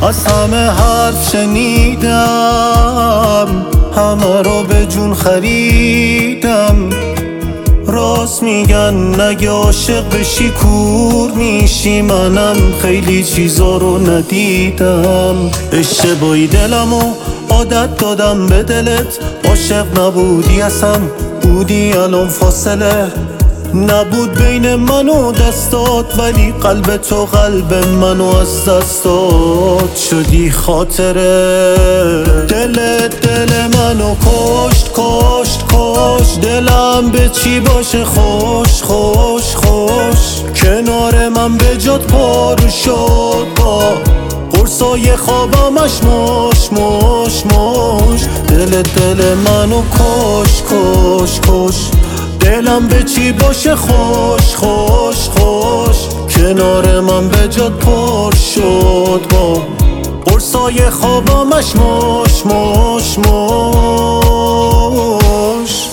از همه حرف شنیدم، همه رو به جون خریدم. راست میگن نگه عاشق بشی کور میشی، منم خیلی چیزا رو ندیدم. اشتباهی دلمو عادت دادم به دلت، عاشق نبودی اصلا، بودی الان فاصله نبود بین من و دستات، ولی قلب تو قلب منو از دستات. شدی خاطره دلت دل منو کشت کشت کشت. دلم به چی باشه خوش خوش خوش، کنار من به جات پارو شد با قرصای خوابمش مش مش مش. دلت دل منو کش کش کش، دلم به چی باشه خوش خوش خوش، کنار من به جات پر شد با قرصای خوابمش مش مش مش.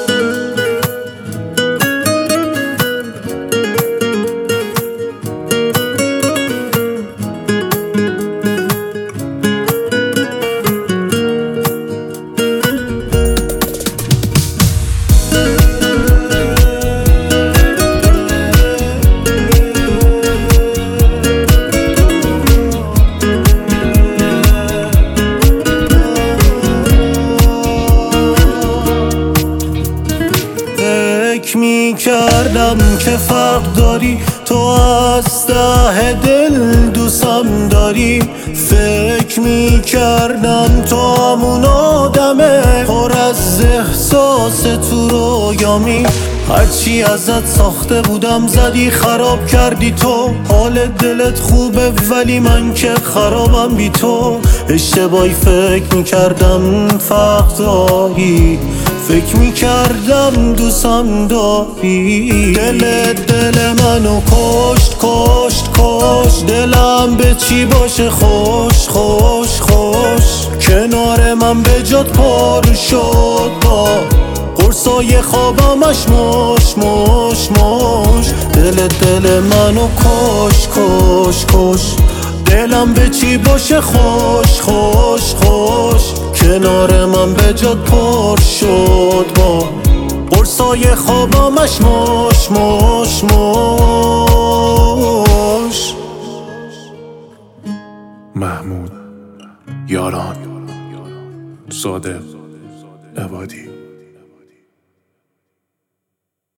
فکر میکردم که فرق داری، تو از ته دل دوستم داری. فکر میکردم تو همون آدمه پر از احساس تو رویامی. هرچی ازت ساخته بودم زدی خراب کردی تو. حال دلت خوبه ولی من که خرابم بی تو. اشتباهی فکر میکردم فرق داری، فکر میکردم دوستم داری. دلت دل منو کشت کشت کشت، دلم به چی باشه خوش خوش خوش، کنار من به جات پارو شد با قرصای خوابمش مش مش مش. دلت دل منو کش کش کش، دلم به چی باشه خوش خوش خوش، کنار من به جات پر شد با قرصای خوابمش مش مش مش. محمود یاران، صادق عبادی.